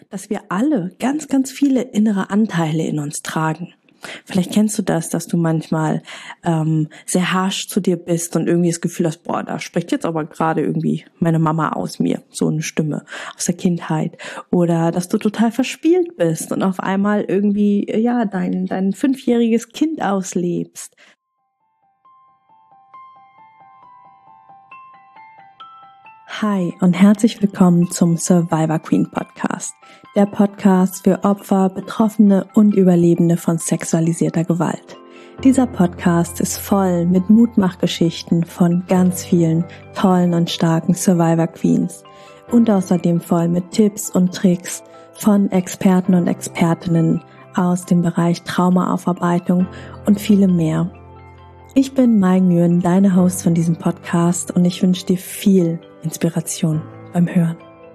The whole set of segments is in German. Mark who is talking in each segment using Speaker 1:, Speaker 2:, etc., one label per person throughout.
Speaker 1: dass wir alle ganz, ganz viele innere Anteile in uns tragen. Vielleicht kennst du das, dass du manchmal sehr harsh zu dir bist und irgendwie das Gefühl hast, boah, da spricht jetzt aber gerade irgendwie meine Mama aus mir, so eine Stimme aus der Kindheit. Oder dass du total verspielt bist und auf einmal irgendwie dein 5-jähriges Kind auslebst. Hi und herzlich willkommen zum Survivor Queen Podcast. Der Podcast für Opfer, Betroffene und Überlebende von sexualisierter Gewalt. Dieser Podcast ist voll mit Mutmachgeschichten von ganz vielen tollen und starken Survivor Queens und außerdem voll mit Tipps und Tricks von Experten und Expertinnen aus dem Bereich Traumaaufarbeitung und vielem mehr. Ich bin Mai Nguyen, deine Host von diesem Podcast, und ich wünsche dir viel Inspiration beim Hören.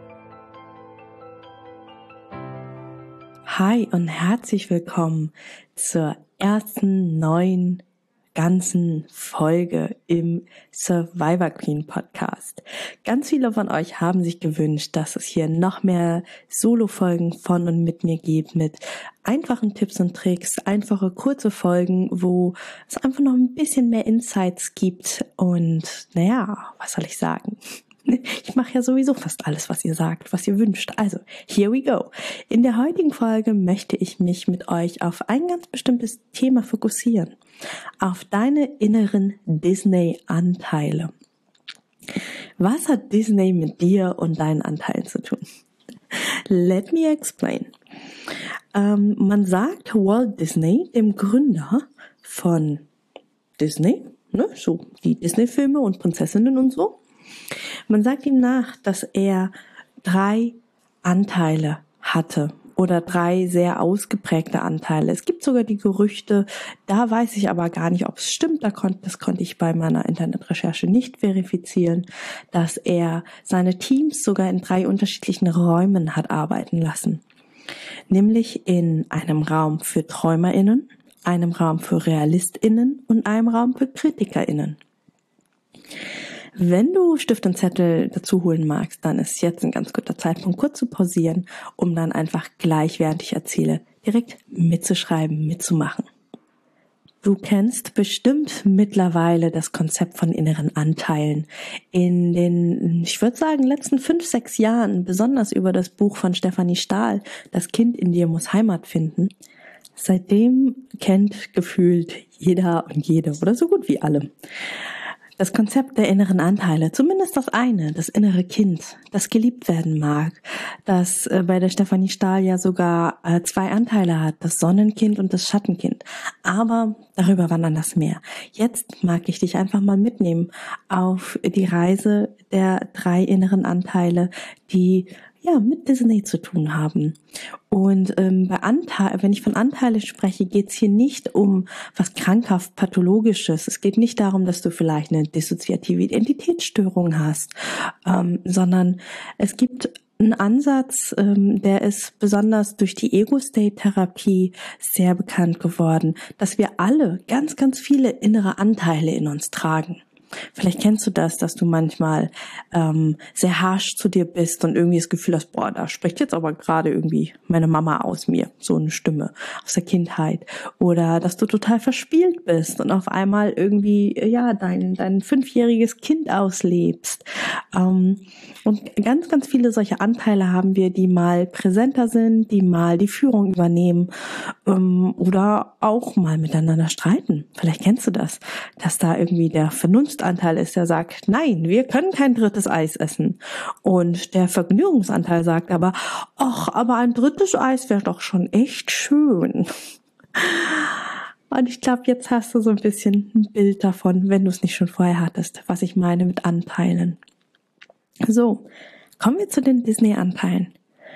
Speaker 1: Hi und herzlich willkommen zur ersten neuen ganzen Folge im Survivor Queen Podcast. Ganz viele von euch haben sich gewünscht, dass es hier noch mehr Solo-Folgen von und mit mir gibt, mit einfachen Tipps und Tricks, einfache kurze Folgen, wo es einfach noch ein bisschen mehr Insights gibt und was soll ich sagen? Ich mache ja sowieso fast alles, was ihr sagt, was ihr wünscht. Also, here we go. In der heutigen Folge möchte ich mich mit euch auf ein ganz bestimmtes Thema fokussieren. Auf deine inneren Disney-Anteile. Was hat Disney mit dir und deinen Anteilen zu tun? Let me explain. Man sagt Walt Disney, dem Gründer von Disney, so die Disney-Filme und Prinzessinnen und so. Man sagt ihm nach, dass er 3 Anteile hatte oder 3 sehr ausgeprägte Anteile. Es gibt sogar die Gerüchte, da weiß ich aber gar nicht, ob es stimmt, das konnte ich bei meiner Internetrecherche nicht verifizieren, dass er seine Teams sogar in 3 unterschiedlichen Räumen hat arbeiten lassen. Nämlich in einem Raum für TräumerInnen, einem Raum für RealistInnen und einem Raum für KritikerInnen. Wenn du Stift und Zettel dazu holen magst, dann ist jetzt ein ganz guter Zeitpunkt, kurz zu pausieren, um dann einfach gleich, während ich erzähle, direkt mitzuschreiben, mitzumachen. Du kennst bestimmt mittlerweile das Konzept von inneren Anteilen. In den, ich würde sagen, letzten 5-6 Jahren, besonders über das Buch von Stefanie Stahl, Das Kind in dir muss Heimat finden. Seitdem kennt gefühlt jeder und jede oder so gut wie alle das Konzept der inneren Anteile, zumindest das eine, das innere Kind, das geliebt werden mag, das bei der Stefanie Stahl ja sogar 2 Anteile hat, das Sonnenkind und das Schattenkind. Aber darüber wandern das mehr. Jetzt mag ich dich einfach mal mitnehmen auf die Reise der 3 inneren Anteile, die mit Disney zu tun haben. Und wenn ich von Anteile spreche, geht es hier nicht um was krankhaft Pathologisches. Es geht nicht darum, dass du vielleicht eine dissoziative Identitätsstörung hast, sondern es gibt einen Ansatz, der ist besonders durch die Ego-State-Therapie sehr bekannt geworden, dass wir alle ganz, ganz viele innere Anteile in uns tragen. Vielleicht kennst du das, dass du manchmal sehr harsh zu dir bist und irgendwie das Gefühl hast, boah, da spricht jetzt aber gerade irgendwie meine Mama aus mir, so eine Stimme aus der Kindheit. Oder dass du total verspielt bist und auf einmal irgendwie dein 5-jähriges Kind auslebst. Und ganz, ganz viele solche Anteile haben wir, die mal präsenter sind, die mal die Führung übernehmen oder auch mal miteinander streiten. Vielleicht kennst du das, dass da irgendwie der Vernunftanteil ist, der sagt, nein, wir können kein 3. Eis essen. Und der Vergnügungsanteil sagt aber, ach, aber ein 3. Eis wäre doch schon echt schön. Und ich glaube, jetzt hast du so ein bisschen ein Bild davon, wenn du es nicht schon vorher hattest, was ich meine mit Anteilen. So, kommen wir zu den Disney-Anteilen.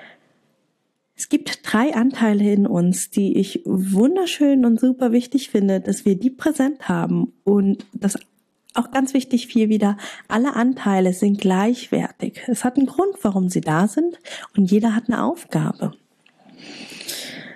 Speaker 1: Es gibt 3 Anteile in uns, die ich wunderschön und super wichtig finde, dass wir die präsent haben. Und das auch ganz wichtig hier wieder, alle Anteile sind gleichwertig. Es hat einen Grund, warum sie da sind, und jeder hat eine Aufgabe.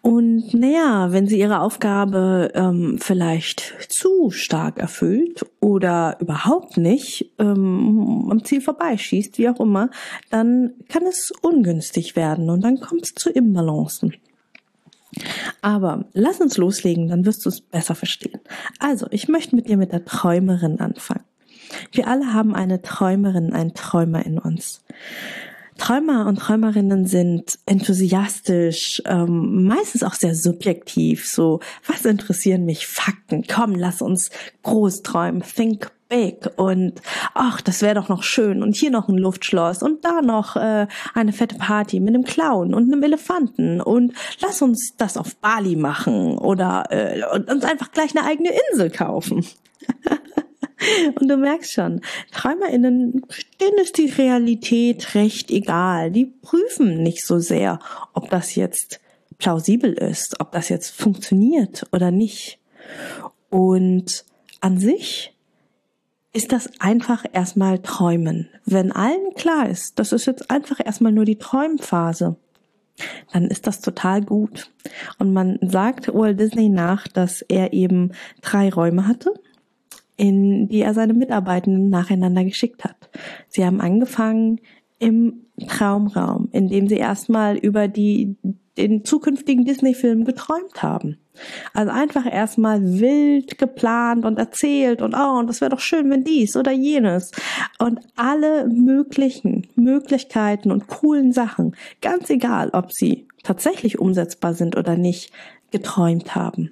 Speaker 1: Und naja, wenn sie ihre Aufgabe vielleicht zu stark erfüllt oder überhaupt nicht am Ziel vorbeischießt, wie auch immer, dann kann es ungünstig werden und dann kommt es zu Imbalancen. Aber lass uns loslegen, dann wirst du es besser verstehen. Also, ich möchte mit dir mit der Träumerin anfangen. Wir alle haben eine Träumerin, einen Träumer in uns. Träumer und Träumerinnen sind enthusiastisch, meistens auch sehr subjektiv, so, was interessieren mich Fakten? Komm, lass uns groß träumen, think big und ach, das wäre doch noch schön und hier noch ein Luftschloss und da noch eine fette Party mit einem Clown und einem Elefanten und lass uns das auf Bali machen oder uns einfach gleich eine eigene Insel kaufen. Und du merkst schon, TräumerInnen, denen ist die Realität recht egal. Die prüfen nicht so sehr, ob das jetzt plausibel ist, ob das jetzt funktioniert oder nicht. Und an sich ist das einfach erstmal Träumen. Wenn allen klar ist, das ist jetzt einfach erstmal nur die Träumphase, dann ist das total gut. Und man sagt Walt Disney nach, dass er eben 3 Räume hatte, in die er seine Mitarbeitenden nacheinander geschickt hat. Sie haben angefangen im Traumraum, in dem sie erstmal über den zukünftigen Disney-Film geträumt haben. Also einfach erstmal wild geplant und erzählt und das wäre doch schön, wenn dies oder jenes. Und alle möglichen Möglichkeiten und coolen Sachen, ganz egal, ob sie tatsächlich umsetzbar sind oder nicht, geträumt haben.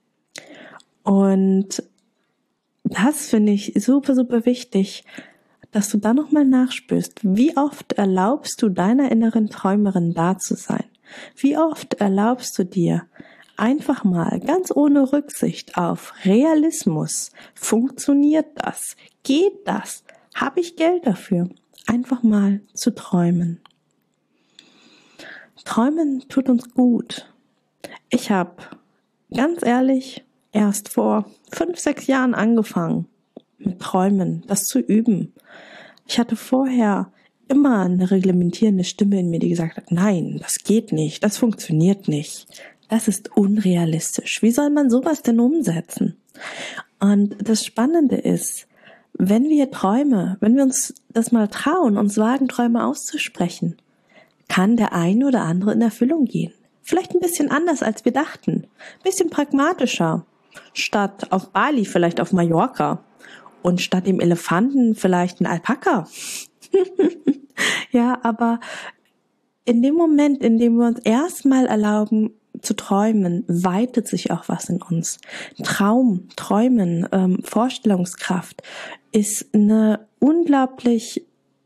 Speaker 1: Und das finde ich super, super wichtig, dass du da nochmal nachspürst. Wie oft erlaubst du deiner inneren Träumerin da zu sein? Wie oft erlaubst du dir einfach mal, ganz ohne Rücksicht auf Realismus, funktioniert das? Geht das? Habe ich Geld dafür? Einfach mal zu träumen. Träumen tut uns gut. Ich habe, ganz ehrlich, erst vor 5-6 Jahren angefangen mit Träumen, das zu üben. Ich hatte vorher immer eine reglementierende Stimme in mir, die gesagt hat, nein, das geht nicht, das funktioniert nicht, das ist unrealistisch. Wie soll man sowas denn umsetzen? Und das Spannende ist, wenn wir uns das mal trauen, uns wagen, Träume auszusprechen, kann der ein oder andere in Erfüllung gehen. Vielleicht ein bisschen anders, als wir dachten, ein bisschen pragmatischer. Statt auf Bali vielleicht auf Mallorca und statt dem Elefanten vielleicht ein Alpaka. Ja, aber in dem Moment, in dem wir uns erstmal erlauben zu träumen, weitet sich auch was in uns. Träumen, Vorstellungskraft ist eine unglaublich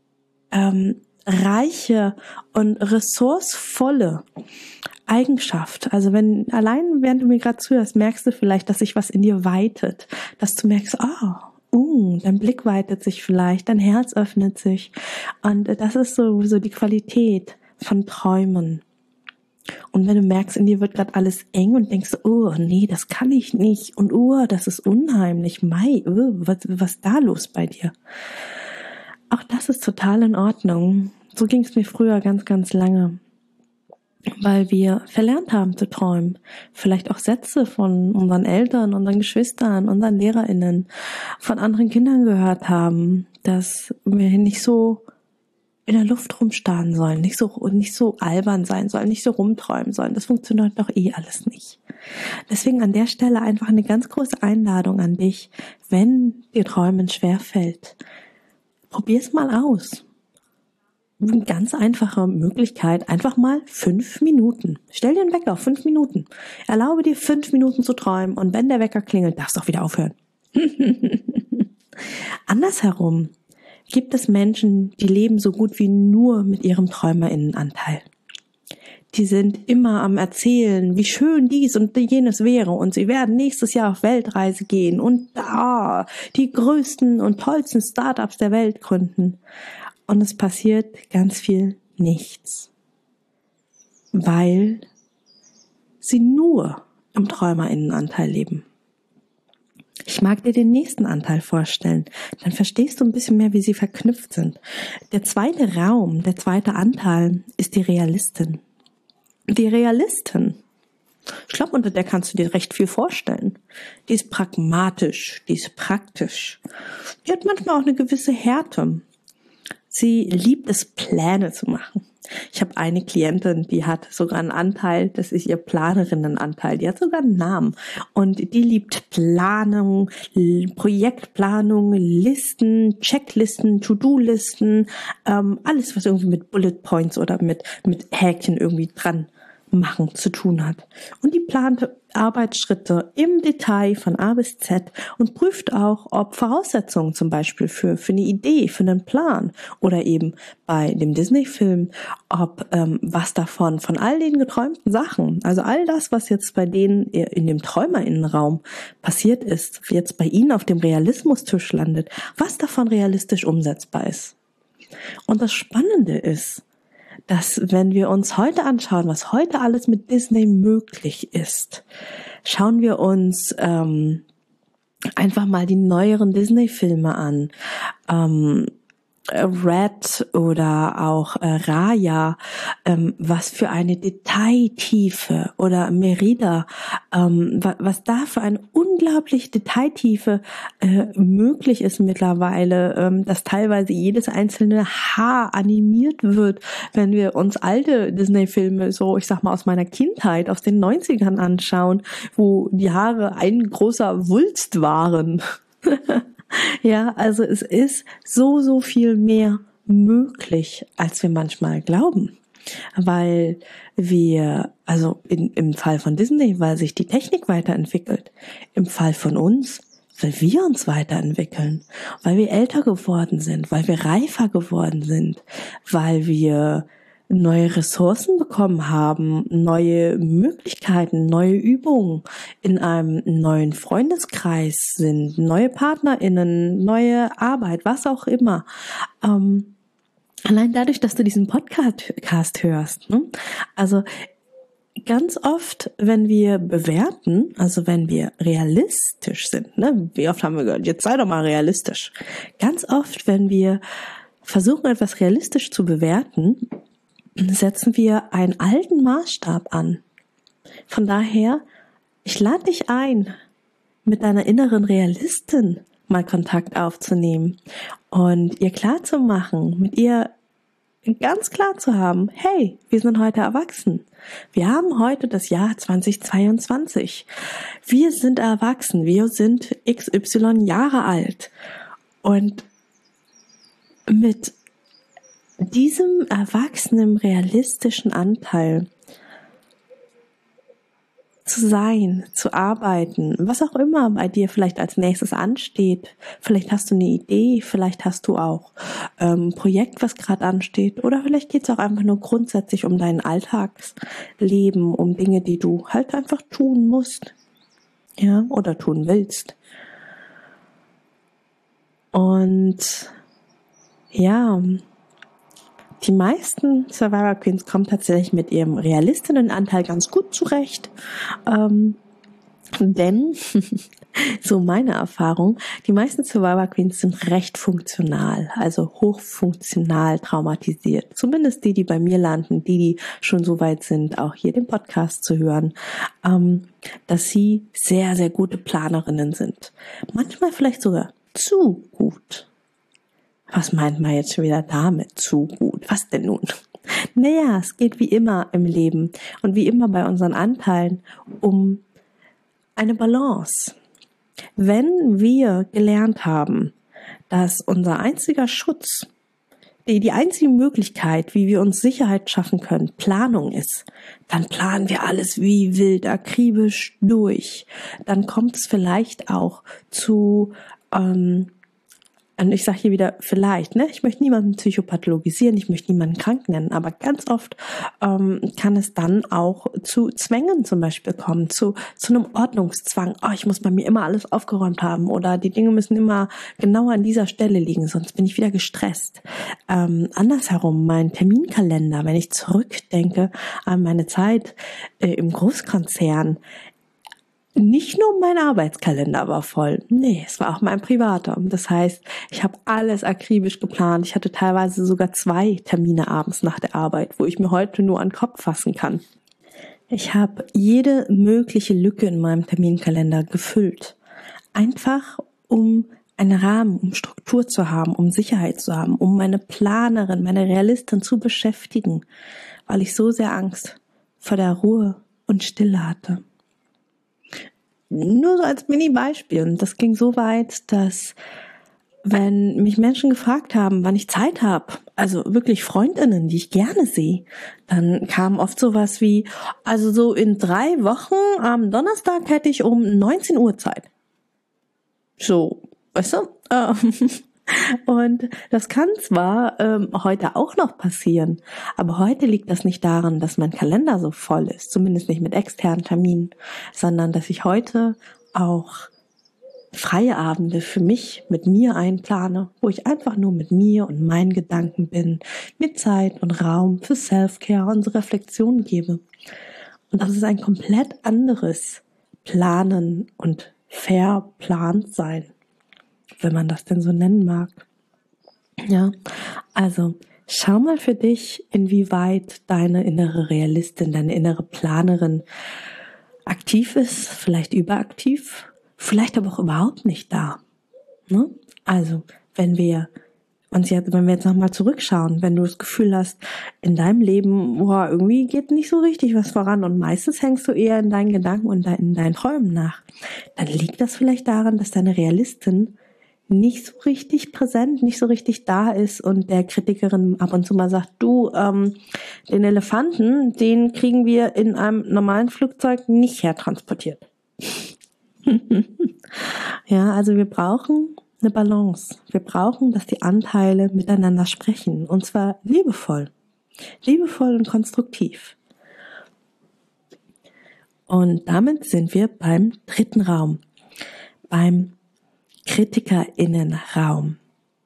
Speaker 1: reiche und ressourcevolle Eigenschaft. Also während du mir gerade zuhörst, merkst du vielleicht, dass sich was in dir weitet, dass du merkst, dein Blick weitet sich vielleicht, dein Herz öffnet sich. Und das ist so die Qualität von Träumen. Und wenn du merkst, in dir wird gerade alles eng und denkst, nee, das kann ich nicht und das ist unheimlich, was ist da los bei dir? Auch das ist total in Ordnung. So ging es mir früher ganz, ganz lange. Weil wir verlernt haben zu träumen. Vielleicht auch Sätze von unseren Eltern, unseren Geschwistern, unseren LehrerInnen, von anderen Kindern gehört haben, dass wir nicht so in der Luft rumstarren sollen, nicht so albern sein sollen, nicht so rumträumen sollen. Das funktioniert doch alles nicht. Deswegen an der Stelle einfach eine ganz große Einladung an dich, wenn dir Träumen schwerfällt. Probier's mal aus. Eine ganz einfache Möglichkeit, einfach mal 5 Minuten. Stell dir einen Wecker auf 5 Minuten. Erlaube dir 5 Minuten zu träumen und wenn der Wecker klingelt, darfst du auch wieder aufhören. Andersherum gibt es Menschen, die leben so gut wie nur mit ihrem TräumerInnenanteil. Die sind immer am Erzählen, wie schön dies und jenes wäre und sie werden nächstes Jahr auf Weltreise gehen und die größten und tollsten Startups der Welt gründen. Und es passiert ganz viel nichts, weil sie nur im TräumerInnenanteil leben. Ich mag dir den nächsten Anteil vorstellen, dann verstehst du ein bisschen mehr, wie sie verknüpft sind. Der zweite Anteil ist die Realistin. Die Realistin Ich glaube, unter der kannst du dir recht viel vorstellen. Die ist pragmatisch, die ist praktisch. Die hat manchmal auch eine gewisse Härte. Sie liebt es, Pläne zu machen. Ich habe eine Klientin, die hat sogar einen Anteil, das ist ihr Planerinnenanteil, die hat sogar einen Namen. Und die liebt Planung, Projektplanung, Listen, Checklisten, To-Do-Listen, alles, was irgendwie mit Bullet Points oder mit Häkchen irgendwie dran machen zu tun hat. Und die plant Arbeitsschritte im Detail von A bis Z und prüft auch, ob Voraussetzungen zum Beispiel für eine Idee, für einen Plan oder eben bei dem Disney-Film, ob was davon, von all den geträumten Sachen, also all das, was jetzt bei denen in dem TräumerInnenraum passiert ist, jetzt bei ihnen auf dem Realismustisch landet, was davon realistisch umsetzbar ist. Und das Spannende ist, dass wenn wir uns heute anschauen, was heute alles mit Disney möglich ist, schauen wir uns einfach mal die neueren Disney-Filme an. Red oder auch Raya, was für eine Detailtiefe, oder Merida, was da für eine unglaublich Detailtiefe möglich ist mittlerweile, dass teilweise jedes einzelne Haar animiert wird, wenn wir uns alte Disney-Filme, so ich sag mal aus meiner Kindheit, aus den 90ern anschauen, wo die Haare ein großer Wulst waren. Ja, also es ist so viel mehr möglich, als wir manchmal glauben. Weil wir, also im Fall von Disney, weil sich die Technik weiterentwickelt. Im Fall von uns, weil wir uns weiterentwickeln. Weil wir älter geworden sind, weil wir reifer geworden sind, weil wir neue Ressourcen bekommen haben, neue Möglichkeiten, neue Übungen, in einem neuen Freundeskreis sind, neue PartnerInnen, neue Arbeit, was auch immer. Allein dadurch, dass du diesen Podcast hörst, ne? Also ganz oft, wenn wir bewerten, also wenn wir realistisch sind, ne? Wie oft haben wir gehört, jetzt sei doch mal realistisch. Ganz oft, wenn wir versuchen, etwas realistisch zu bewerten, setzen wir einen alten Maßstab an. Von daher, ich lade dich ein, mit deiner inneren Realistin mal Kontakt aufzunehmen und ihr klar zu machen, mit ihr ganz klar zu haben, hey, wir sind heute erwachsen. Wir haben heute das Jahr 2022. Wir sind erwachsen, wir sind XY Jahre alt. Und mit diesem erwachsenen, realistischen Anteil zu sein, zu arbeiten, was auch immer bei dir vielleicht als nächstes ansteht. Vielleicht hast du eine Idee, vielleicht hast du auch ein Projekt, was gerade ansteht, oder vielleicht geht es auch einfach nur grundsätzlich um dein Alltagsleben, um Dinge, die du halt einfach tun musst, ja, oder tun willst. Und ja, die meisten Survivor Queens kommen tatsächlich mit ihrem Realistinnenanteil ganz gut zurecht, denn, so meine Erfahrung, die meisten Survivor Queens sind recht funktional, also hochfunktional traumatisiert. Zumindest die bei mir landen, die schon so weit sind, auch hier den Podcast zu hören, dass sie sehr, sehr gute Planerinnen sind. Manchmal vielleicht sogar zu gut. Was meint man jetzt schon wieder damit, zu gut? Was denn nun? Naja, es geht wie immer im Leben und wie immer bei unseren Anteilen um eine Balance. Wenn wir gelernt haben, dass unser einziger Schutz, die einzige Möglichkeit, wie wir uns Sicherheit schaffen können, Planung ist, dann planen wir alles wie wild, akribisch durch. Dann kommt es vielleicht auch zu und ich sage hier wieder vielleicht, ne? Ich möchte niemanden psychopathologisieren, ich möchte niemanden krank nennen, aber ganz oft kann es dann auch zu Zwängen zum Beispiel kommen, zu einem Ordnungszwang. Oh, ich muss bei mir immer alles aufgeräumt haben oder die Dinge müssen immer genau an dieser Stelle liegen, sonst bin ich wieder gestresst. Andersherum, mein Terminkalender, wenn ich zurückdenke an meine Zeit im Großkonzern, nicht nur mein Arbeitskalender war voll, nee, es war auch mein privater. Das heißt, ich habe alles akribisch geplant. Ich hatte teilweise sogar 2 Termine abends nach der Arbeit, wo ich mir heute nur an den Kopf fassen kann. Ich habe jede mögliche Lücke in meinem Terminkalender gefüllt. Einfach um einen Rahmen, um Struktur zu haben, um Sicherheit zu haben, um meine Planerin, meine Realistin zu beschäftigen, weil ich so sehr Angst vor der Ruhe und Stille hatte. Nur so als Mini-Beispiel. Und das ging so weit, dass wenn mich Menschen gefragt haben, wann ich Zeit habe, also wirklich Freundinnen, die ich gerne sehe, dann kam oft sowas wie, also so in 3 Wochen am Donnerstag hätte ich um 19 Uhr Zeit. So, weißt du? Und das kann zwar heute auch noch passieren, aber heute liegt das nicht daran, dass mein Kalender so voll ist, zumindest nicht mit externen Terminen, sondern dass ich heute auch freie Abende für mich mit mir einplane, wo ich einfach nur mit mir und meinen Gedanken bin, mir Zeit und Raum für Self-Care und Reflexion gebe. Und das ist ein komplett anderes Planen und verplant sein, wenn man das denn so nennen mag. Ja, also schau mal für dich, inwieweit deine innere Realistin, deine innere Planerin aktiv ist, vielleicht überaktiv, vielleicht aber auch überhaupt nicht da. Ne? Also, wenn wir jetzt nochmal zurückschauen, wenn du das Gefühl hast, in deinem Leben, irgendwie geht nicht so richtig was voran und meistens hängst du eher in deinen Gedanken und in deinen Träumen nach, dann liegt das vielleicht daran, dass deine Realistin nicht so richtig präsent, nicht so richtig da ist und der Kritikerin ab und zu mal sagt, du, den Elefanten, den kriegen wir in einem normalen Flugzeug nicht hertransportiert. Ja, also wir brauchen eine Balance. Wir brauchen, dass die Anteile miteinander sprechen, und zwar liebevoll und konstruktiv. Und damit sind wir beim 3. Raum, beim KritikerInnenraum.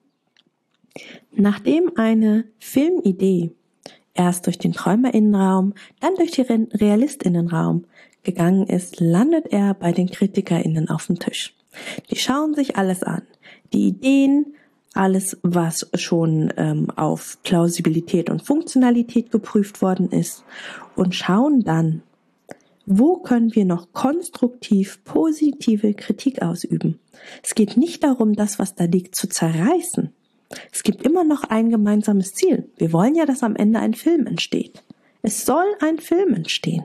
Speaker 1: Nachdem eine Filmidee erst durch den TräumerInnenraum, dann durch den RealistInnenraum gegangen ist, landet er bei den KritikerInnen auf dem Tisch. Die schauen sich alles an. Die Ideen, alles, was schon auf Plausibilität und Funktionalität geprüft worden ist, und schauen dann, wo können wir noch konstruktiv positive Kritik ausüben. Es geht nicht darum, das, was da liegt, zu zerreißen. Es gibt immer noch ein gemeinsames Ziel. Wir wollen ja, dass am Ende ein Film entsteht. Es soll ein Film entstehen.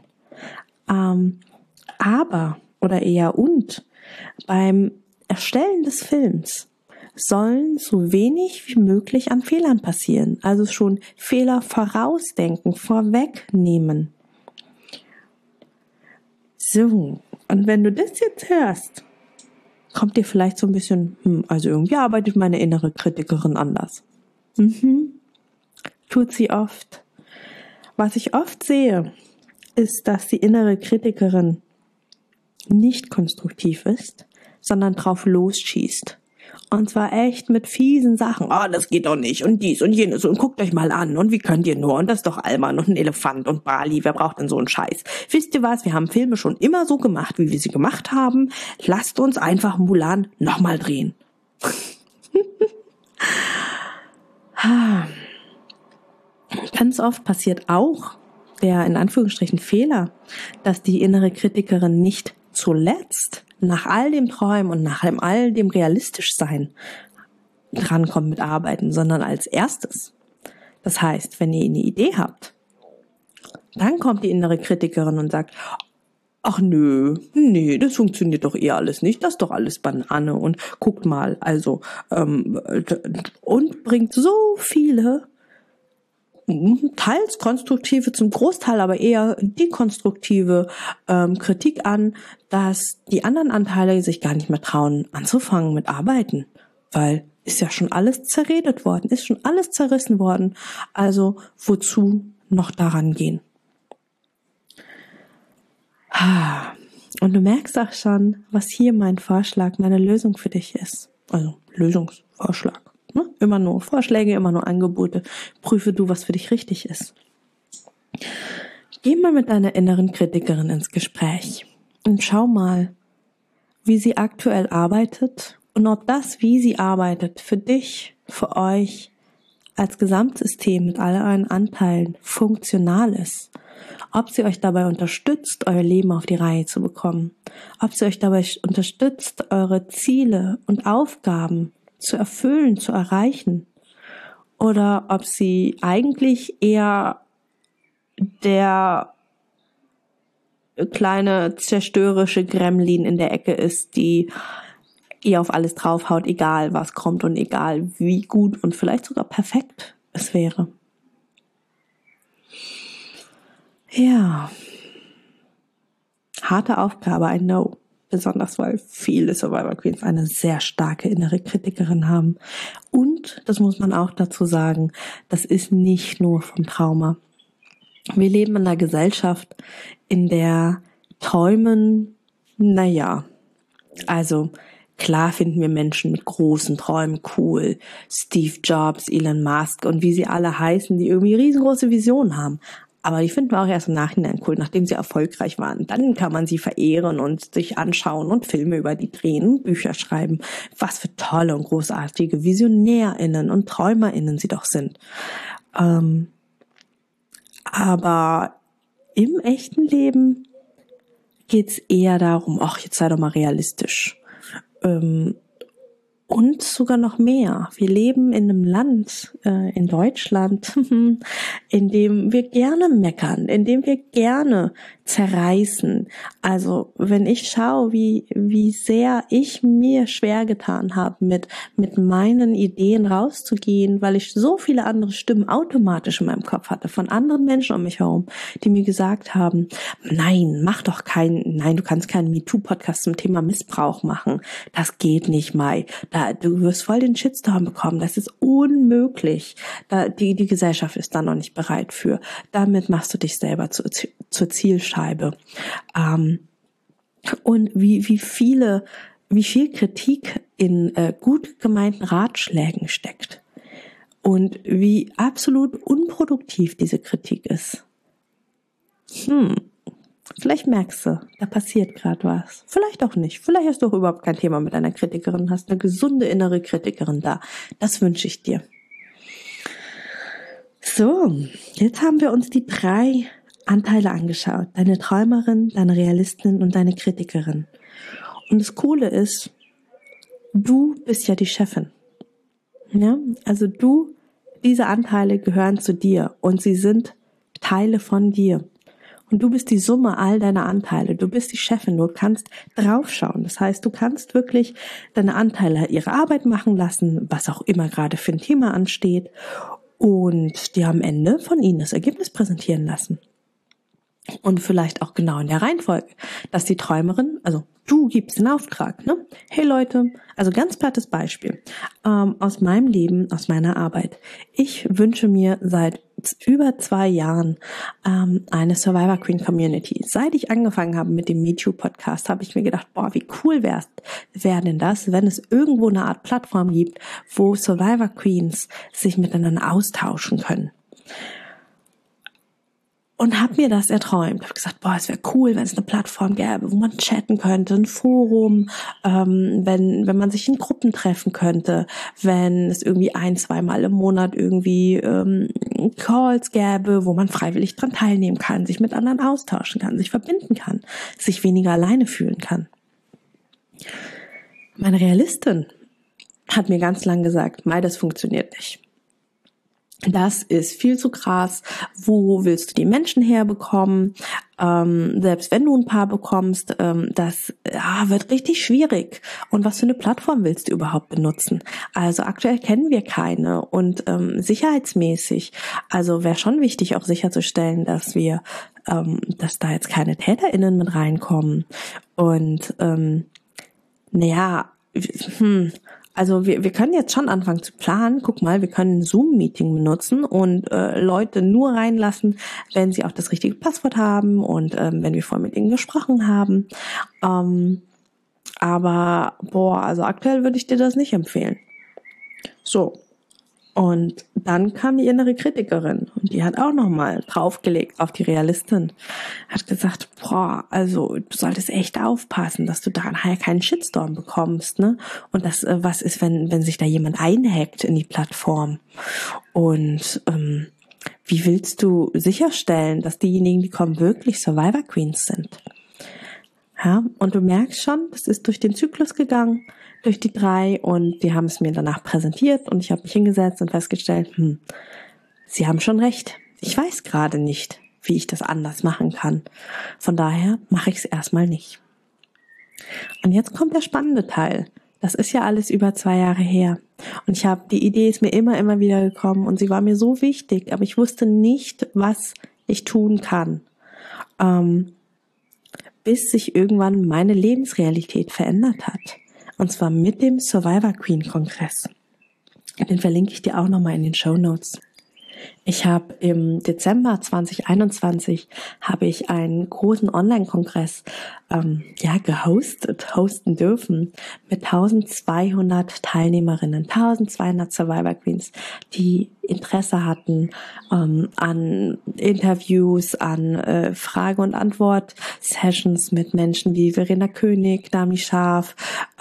Speaker 1: Beim Erstellen des Films sollen so wenig wie möglich an Fehlern passieren. Also schon Fehler vorausdenken, vorwegnehmen. So, und wenn du das jetzt hörst, kommt dir vielleicht so ein bisschen, also irgendwie arbeitet meine innere Kritikerin anders. Tut sie oft. Was ich oft sehe, ist, dass die innere Kritikerin nicht konstruktiv ist, sondern drauf losschießt. Und zwar echt mit fiesen Sachen. Das geht doch nicht und dies und jenes und guckt euch mal an und wie könnt ihr nur und das ist doch Alman und ein Elefant und Bali, wer braucht denn so einen Scheiß? Wisst ihr was, wir haben Filme schon immer so gemacht, wie wir sie gemacht haben. Lasst uns einfach Mulan nochmal drehen. Ganz oft passiert auch der, in Anführungsstrichen, Fehler, dass die innere Kritikerin nicht zuletzt nach all dem Träumen und nach all dem Realistischsein drankommt mit Arbeiten, sondern als erstes. Das heißt, wenn ihr eine Idee habt, dann kommt die innere Kritikerin und sagt, ach nee, das funktioniert doch alles nicht, das ist doch alles Banane und guckt mal, also und bringt so viele teils konstruktive, zum Großteil aber eher dekonstruktive Kritik an, dass die anderen Anteile sich gar nicht mehr trauen, anzufangen mit Arbeiten, weil ist ja schon alles zerredet worden, ist schon alles zerrissen worden, also wozu noch daran gehen? Und du merkst auch schon, was hier mein Vorschlag, meine Lösung für dich ist. Also Lösungsvorschlag. Ne? Immer nur Vorschläge, immer nur Angebote. Prüfe du, was für dich richtig ist. Geh mal mit deiner inneren Kritikerin ins Gespräch und schau mal, wie sie aktuell arbeitet und ob das, wie sie arbeitet, für dich, für euch als Gesamtsystem mit all euren Anteilen funktional ist. Ob sie euch dabei unterstützt, euer Leben auf die Reihe zu bekommen. Ob sie euch dabei unterstützt, eure Ziele und Aufgaben zu erfüllen, zu erreichen. Oder ob sie eigentlich eher der kleine zerstörerische Gremlin in der Ecke ist, die ihr auf alles draufhaut, egal was kommt und egal wie gut und vielleicht sogar perfekt es wäre. Ja, harte Aufgabe, I know. Besonders weil viele Survivor Queens eine sehr starke innere Kritikerin haben. Und, das muss man auch dazu sagen, das ist nicht nur vom Trauma. Wir leben in einer Gesellschaft, in der Träumen, also klar finden wir Menschen mit großen Träumen cool. Steve Jobs, Elon Musk und wie sie alle heißen, die irgendwie riesengroße Visionen haben. Aber die finden wir auch erst im Nachhinein cool, nachdem sie erfolgreich waren. Dann kann man sie verehren und sich anschauen und Filme über die drehen und Bücher schreiben. Was für tolle und großartige VisionärInnen und TräumerInnen sie doch sind. Aber im echten Leben geht's eher darum, ach, jetzt sei doch mal realistisch. Und sogar noch mehr. Wir leben in einem Land, in Deutschland, in dem wir gerne meckern, in dem wir gerne zerreißen. Also wenn ich schaue, wie sehr ich mir schwer getan habe, mit meinen Ideen rauszugehen, weil ich so viele andere Stimmen automatisch in meinem Kopf hatte, von anderen Menschen um mich herum, die mir gesagt haben, nein, du kannst keinen MeToo-Podcast zum Thema Missbrauch machen. Das geht nicht, Mai. Du wirst voll den Shitstorm bekommen. Das ist unmöglich. Die Gesellschaft ist da noch nicht bereit für. Damit machst du dich selber zur Zielscheibe. Und wie viel Kritik in gut gemeinten Ratschlägen steckt. Und wie absolut unproduktiv diese Kritik ist. Vielleicht merkst du, da passiert gerade was. Vielleicht auch nicht. Vielleicht hast du auch überhaupt kein Thema mit einer Kritikerin, hast eine gesunde innere Kritikerin da. Das wünsche ich dir. So, jetzt haben wir uns die 3 Anteile angeschaut. Deine Träumerin, deine Realistin und deine Kritikerin. Und das Coole ist, du bist ja die Chefin. Ja, also diese Anteile gehören zu dir und sie sind Teile von dir. Und du bist die Summe all deiner Anteile. Du bist die Chefin. Du kannst draufschauen. Das heißt, du kannst wirklich deine Anteile ihre Arbeit machen lassen, was auch immer gerade für ein Thema ansteht. Und dir am Ende von ihnen das Ergebnis präsentieren lassen. Und vielleicht auch genau in der Reihenfolge, dass die Träumerin, also du gibst den Auftrag, ne? Hey Leute, also ganz plattes Beispiel aus meinem Leben, aus meiner Arbeit. Ich wünsche mir seit über 2 Jahren eine Survivor Queen Community. Seit ich angefangen habe mit dem MeToo Podcast, habe ich mir gedacht, wie cool wäre denn das, wenn es irgendwo eine Art Plattform gibt, wo Survivor Queens sich miteinander austauschen können. Und habe mir das erträumt. Habe gesagt, es wäre cool, wenn es eine Plattform gäbe, wo man chatten könnte, ein Forum, wenn man sich in Gruppen treffen könnte, wenn es irgendwie 1-2 Mal im Monat irgendwie Calls gäbe, wo man freiwillig dran teilnehmen kann, sich mit anderen austauschen kann, sich verbinden kann, sich weniger alleine fühlen kann. Meine Realistin hat mir ganz lang gesagt, Mai, das funktioniert nicht. Das ist viel zu krass. Wo willst du die Menschen herbekommen? Selbst wenn du ein paar bekommst, das wird richtig schwierig. Und was für eine Plattform willst du überhaupt benutzen? Also aktuell kennen wir keine. Und sicherheitsmäßig, also wäre schon wichtig, auch sicherzustellen, dass da jetzt keine TäterInnen mit reinkommen. Und also wir können jetzt schon anfangen zu planen. Guck mal, wir können ein Zoom-Meeting benutzen und Leute nur reinlassen, wenn sie auch das richtige Passwort haben und wenn wir vorher mit ihnen gesprochen haben. Aber also aktuell würde ich dir das nicht empfehlen. So, Und dann kam die innere Kritikerin und die hat auch nochmal draufgelegt auf die Realistin. Hat gesagt, also du solltest echt aufpassen, dass du da nachher keinen Shitstorm bekommst, ne? Und das, was ist, wenn sich da jemand einhackt in die Plattform? Und wie willst du sicherstellen, dass diejenigen, die kommen, wirklich Survivor Queens sind? Ja, und du merkst schon, das ist durch den Zyklus gegangen, durch die 3, und die haben es mir danach präsentiert und ich habe mich hingesetzt und festgestellt, sie haben schon recht. Ich weiß gerade nicht, wie ich das anders machen kann. Von daher mache ich es erstmal nicht. Und jetzt kommt der spannende Teil. Das ist ja alles über 2 Jahre her. Und die Idee ist mir immer wieder gekommen und sie war mir so wichtig, aber ich wusste nicht, was ich tun kann. Bis sich irgendwann meine Lebensrealität verändert hat. Und zwar mit dem Survivor Queen Kongress. Den verlinke ich dir auch nochmal in den Shownotes. Ich habe im Dezember 2021 einen großen Online-Kongress hosten dürfen mit 1200 Teilnehmerinnen, 1200 Survivor Queens, die Interesse hatten an Interviews, an Frage- und Antwort-Sessions mit Menschen wie Verena König, Dami Scharf,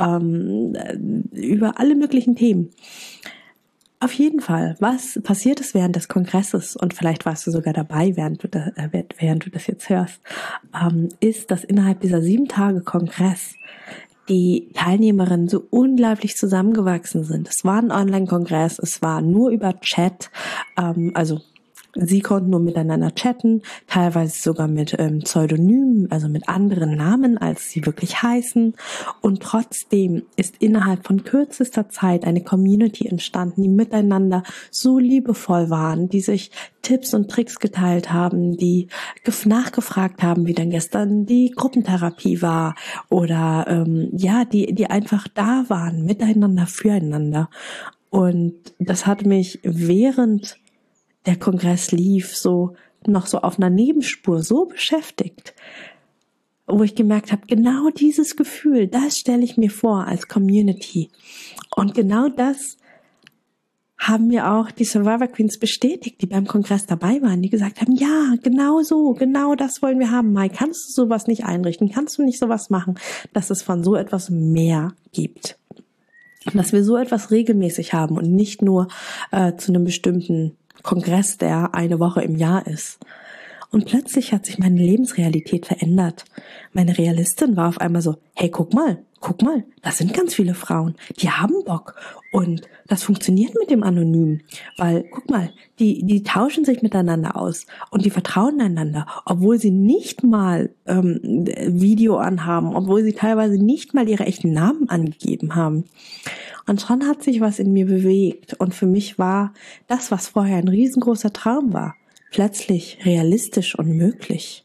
Speaker 1: über alle möglichen Themen. Auf jeden Fall, was passiert ist während des Kongresses, und vielleicht warst du sogar dabei, während du das jetzt hörst, ist, dass innerhalb dieser 7 Tage Kongress die Teilnehmerinnen so unglaublich zusammengewachsen sind. Es war ein Online-Kongress, es war nur über Chat, sie konnten nur miteinander chatten, teilweise sogar mit Pseudonymen, also mit anderen Namen, als sie wirklich heißen. Und trotzdem ist innerhalb von kürzester Zeit eine Community entstanden, die miteinander so liebevoll waren, die sich Tipps und Tricks geteilt haben, die nachgefragt haben, wie denn gestern die Gruppentherapie war, oder die einfach da waren, miteinander, füreinander. Und das hat mich während der Kongress lief, noch so auf einer Nebenspur so beschäftigt, wo ich gemerkt habe, genau dieses Gefühl, das stelle ich mir vor als Community. Und genau das haben mir auch die Survivor Queens bestätigt, die beim Kongress dabei waren, die gesagt haben, ja, genau so, genau das wollen wir haben. Mai, kannst du sowas nicht einrichten? Kannst du nicht sowas machen, dass es von so etwas mehr gibt? Und dass wir so etwas regelmäßig haben und nicht nur zu einem bestimmten Kongress, der eine Woche im Jahr ist. Und plötzlich hat sich meine Lebensrealität verändert. Meine Realistin war auf einmal so, hey, guck mal, das sind ganz viele Frauen, die haben Bock. Und das funktioniert mit dem Anonym, weil, guck mal, die tauschen sich miteinander aus und die vertrauen einander, obwohl sie nicht mal Video anhaben, obwohl sie teilweise nicht mal ihre echten Namen angegeben haben. Und schon hat sich was in mir bewegt. Und für mich war das, was vorher ein riesengroßer Traum war, plötzlich realistisch und möglich.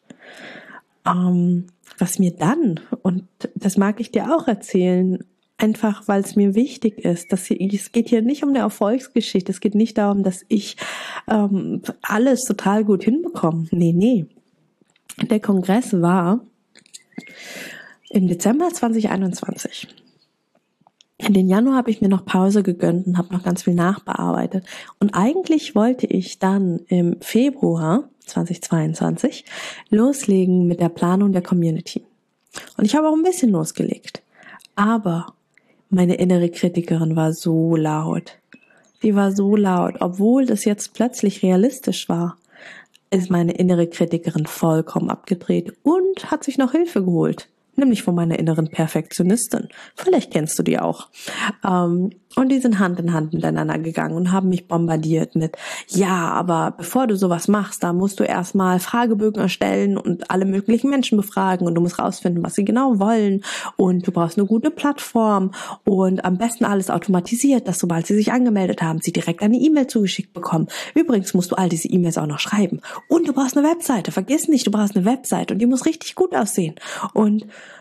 Speaker 1: Was mir dann, und das mag ich dir auch erzählen, einfach weil es mir wichtig ist, es geht hier nicht um eine Erfolgsgeschichte, es geht nicht darum, dass ich alles total gut hinbekomme. Nee. Der Kongress war im Dezember 2021. In den Januar habe ich mir noch Pause gegönnt und habe noch ganz viel nachbearbeitet. Und eigentlich wollte ich dann im Februar 2022 loslegen mit der Planung der Community. Und ich habe auch ein bisschen losgelegt. Aber meine innere Kritikerin war so laut. Die war so laut, obwohl das jetzt plötzlich realistisch war, ist meine innere Kritikerin vollkommen abgedreht und hat sich noch Hilfe geholt. Nämlich von meiner inneren Perfektionistin. Vielleicht kennst du die auch. Und die sind Hand in Hand miteinander gegangen und haben mich bombardiert mit, ja, aber bevor du sowas machst, da musst du erstmal Fragebögen erstellen und alle möglichen Menschen befragen und du musst rausfinden, was sie genau wollen, und du brauchst eine gute Plattform und am besten alles automatisiert, dass sobald sie sich angemeldet haben, sie direkt eine E-Mail zugeschickt bekommen. Übrigens musst du all diese E-Mails auch noch schreiben. Und du brauchst eine Webseite. Vergiss nicht, du brauchst eine Webseite und die muss richtig gut aussehen. Und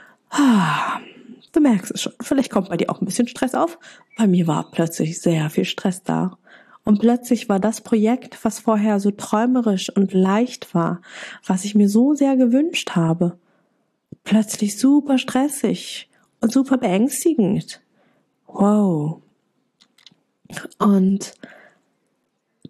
Speaker 1: du merkst es schon, vielleicht kommt bei dir auch ein bisschen Stress auf. Bei mir war plötzlich sehr viel Stress da. Und plötzlich war das Projekt, was vorher so träumerisch und leicht war, was ich mir so sehr gewünscht habe, plötzlich super stressig und super beängstigend. Wow. Und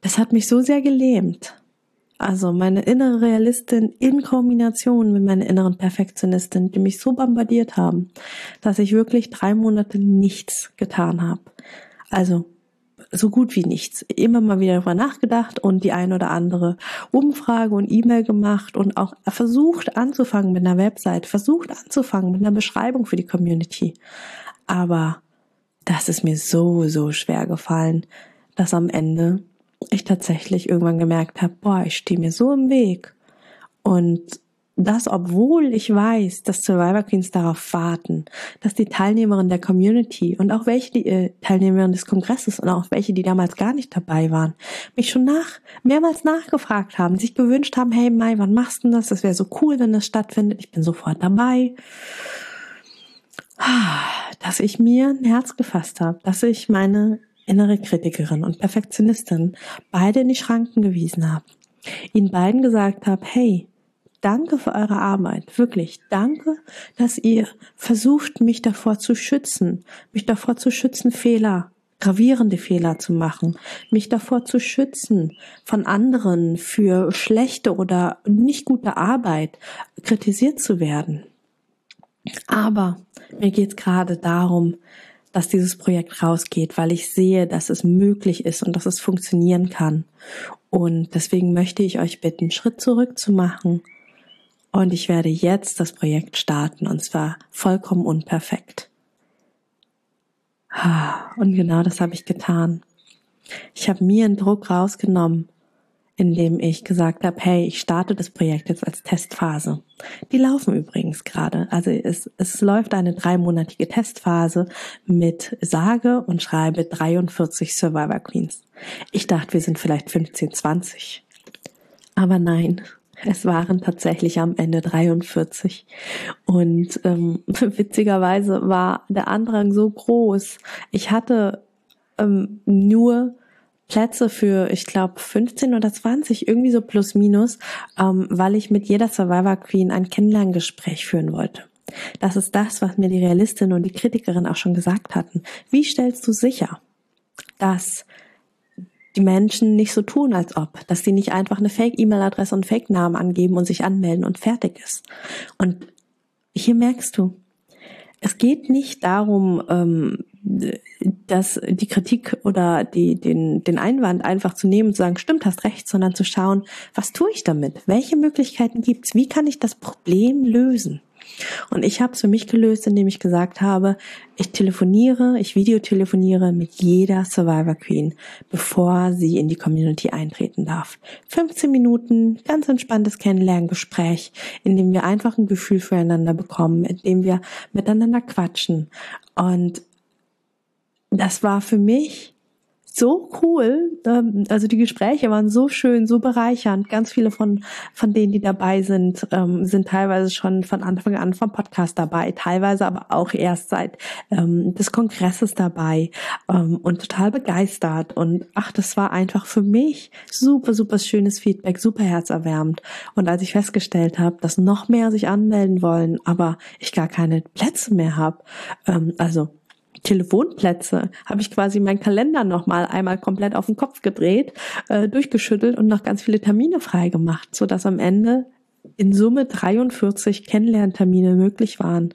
Speaker 1: es hat mich so sehr gelähmt. Also meine innere Realistin in Kombination mit meiner inneren Perfektionistin, die mich so bombardiert haben, dass ich wirklich 3 Monate nichts getan habe. Also so gut wie nichts. Immer mal wieder darüber nachgedacht und die ein oder andere Umfrage und E-Mail gemacht und auch versucht anzufangen mit einer Website, versucht anzufangen mit einer Beschreibung für die Community. Aber das ist mir so schwer gefallen, dass am Ende ich tatsächlich irgendwann gemerkt habe, ich stehe mir so im Weg. Und das, obwohl ich weiß, dass Survivor Queens darauf warten, dass die Teilnehmerinnen der Community und auch welche die Teilnehmerinnen des Kongresses und auch welche, die damals gar nicht dabei waren, mich schon mehrmals nachgefragt haben, sich gewünscht haben, hey Mai, wann machst du das? Das wäre so cool, wenn das stattfindet. Ich bin sofort dabei. Dass ich mir ein Herz gefasst habe, dass ich meine innere Kritikerin und Perfektionistin beide in die Schranken gewiesen habe. Ihnen beiden gesagt habe, hey, danke für eure Arbeit, wirklich, danke, dass ihr versucht, mich davor zu schützen, gravierende Fehler zu machen, mich davor zu schützen, von anderen für schlechte oder nicht gute Arbeit kritisiert zu werden. Aber mir geht es gerade darum, dass dieses Projekt rausgeht, weil ich sehe, dass es möglich ist und dass es funktionieren kann. Und deswegen möchte ich euch bitten, einen Schritt zurück zu machen. Und ich werde jetzt das Projekt starten, und zwar vollkommen unperfekt. Und genau das habe ich getan. Ich habe mir einen Druck rausgenommen, indem ich gesagt habe, hey, ich starte das Projekt jetzt als Testphase. Die laufen übrigens gerade. Also es läuft eine 3-monatige Testphase mit sage und schreibe 43 Survivor Queens. Ich dachte, wir sind vielleicht 15, 20. Aber nein, es waren tatsächlich am Ende 43. Und witzigerweise war der Andrang so groß. Ich hatte nur Plätze für, ich glaube, 15 oder 20, irgendwie so plus minus, weil ich mit jeder Survivor Queen ein Kennenlerngespräch führen wollte. Das ist das, was mir die Realistin und die Kritikerin auch schon gesagt hatten. Wie stellst du sicher, dass die Menschen nicht so tun, als ob, dass die nicht einfach eine Fake-E-Mail-Adresse und Fake-Namen angeben und sich anmelden und fertig ist? Und hier merkst du, es geht nicht darum, dass die Kritik oder den Einwand einfach zu nehmen und zu sagen, stimmt, hast recht, sondern zu schauen, was tue ich damit? Welche Möglichkeiten gibt's? Wie kann ich das Problem lösen? Und ich habe es für mich gelöst, indem ich gesagt habe, ich videotelefoniere mit jeder Survivor Queen, bevor sie in die Community eintreten darf. 15 Minuten, ganz entspanntes Kennenlerngespräch, in dem wir einfach ein Gefühl füreinander bekommen, in dem wir miteinander quatschen. Und das war für mich so cool, also die Gespräche waren so schön, so bereichernd. Ganz viele von denen, die dabei sind, sind teilweise schon von Anfang an vom Podcast dabei, teilweise aber auch erst seit des Kongresses dabei und total begeistert. Und das war einfach für mich super schönes Feedback, super herzerwärmend. Und als ich festgestellt habe, dass noch mehr sich anmelden wollen, aber ich gar keine Plätze mehr habe, also Telefonplätze, habe ich quasi meinen Kalender nochmal einmal komplett auf den Kopf gedreht, durchgeschüttelt und noch ganz viele Termine frei gemacht, sodass am Ende in Summe 43 Kennenlerntermine möglich waren.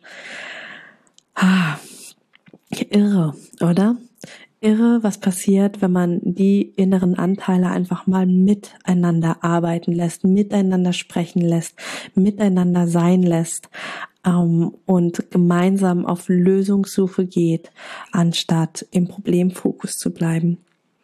Speaker 1: Irre, oder? Irre, was passiert, wenn man die inneren Anteile einfach mal miteinander arbeiten lässt, miteinander sprechen lässt, miteinander sein lässt. Und gemeinsam auf Lösungssuche geht, anstatt im Problemfokus zu bleiben.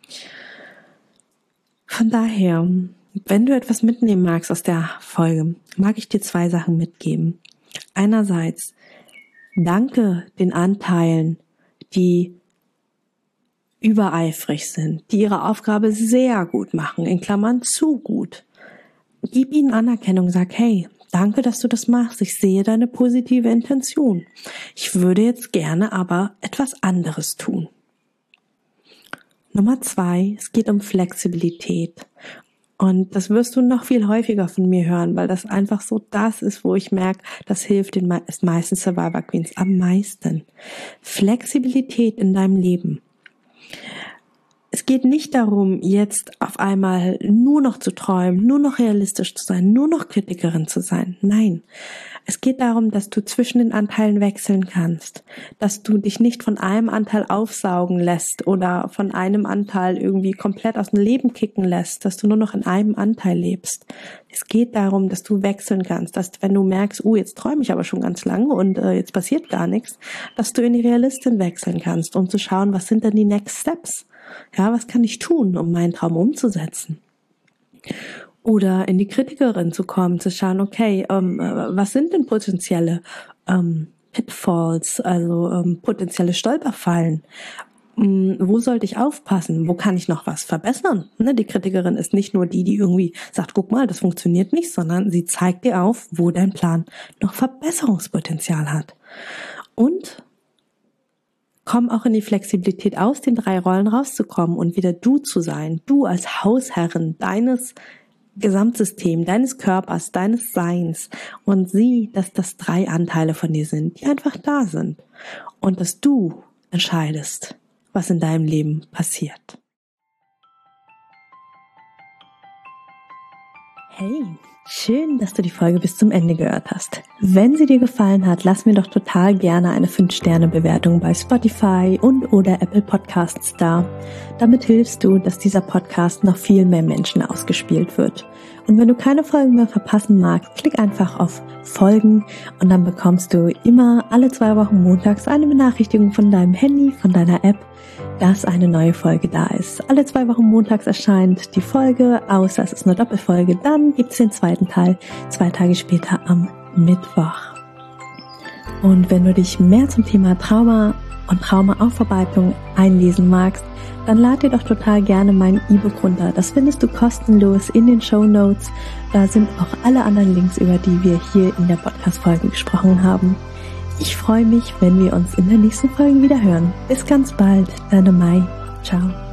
Speaker 1: Von daher, wenn du etwas mitnehmen magst aus der Folge, mag ich dir 2 Sachen mitgeben. Einerseits, danke den Anteilen, die übereifrig sind, die ihre Aufgabe sehr gut machen, in Klammern zu gut. Gib ihnen Anerkennung, sag, hey, danke, dass du das machst. Ich sehe deine positive Intention. Ich würde jetzt gerne aber etwas anderes tun. Nummer 2, es geht um Flexibilität. Und das wirst du noch viel häufiger von mir hören, weil das einfach so das ist, wo ich merke, das hilft den meisten Survivor Queens am meisten. Flexibilität in deinem Leben. Es geht nicht darum, jetzt auf einmal nur noch zu träumen, nur noch realistisch zu sein, nur noch Kritikerin zu sein. Nein, es geht darum, dass du zwischen den Anteilen wechseln kannst, dass du dich nicht von einem Anteil aufsaugen lässt oder von einem Anteil irgendwie komplett aus dem Leben kicken lässt, dass du nur noch in einem Anteil lebst. Es geht darum, dass du wechseln kannst, dass wenn du merkst, jetzt träume ich aber schon ganz lange und jetzt passiert gar nichts, dass du in die Realistin wechseln kannst, um zu schauen, was sind denn die Next Steps? Ja, was kann ich tun, um meinen Traum umzusetzen? Oder in die Kritikerin zu kommen, zu schauen, okay, was sind denn potenzielle Pitfalls, also potenzielle Stolperfallen? Wo sollte ich aufpassen? Wo kann ich noch was verbessern? Ne, die Kritikerin ist nicht nur die irgendwie sagt, guck mal, das funktioniert nicht, sondern sie zeigt dir auf, wo dein Plan noch Verbesserungspotenzial hat. Und komm auch in die Flexibilität, aus den 3 Rollen rauszukommen und wieder du zu sein. Du als Hausherrin deines Gesamtsystems, deines Körpers, deines Seins. Und sieh, dass das 3 Anteile von dir sind, die einfach da sind. Und dass du entscheidest, was in deinem Leben passiert. Hey, schön, dass du die Folge bis zum Ende gehört hast. Wenn sie dir gefallen hat, lass mir doch total gerne eine 5-Sterne-Bewertung bei Spotify und oder Apple Podcasts da. Damit hilfst du, dass dieser Podcast noch viel mehr Menschen ausgespielt wird. Und wenn du keine Folgen mehr verpassen magst, klick einfach auf Folgen und dann bekommst du immer alle 2 Wochen montags eine Benachrichtigung von deinem Handy, von deiner App, dass eine neue Folge da ist. Alle 2 Wochen montags erscheint die Folge, außer es ist eine Doppelfolge. Dann gibt's den 2. Teil 2 Tage später am Mittwoch. Und wenn du dich mehr zum Thema Trauma und Traumaaufarbeitung einlesen magst, dann lad dir doch total gerne mein E-Book runter. Das findest du kostenlos in den Shownotes. Da sind auch alle anderen Links, über die wir hier in der Podcast-Folge gesprochen haben. Ich freue mich, wenn wir uns in der nächsten Folge wieder hören. Bis ganz bald, deine Mai. Ciao.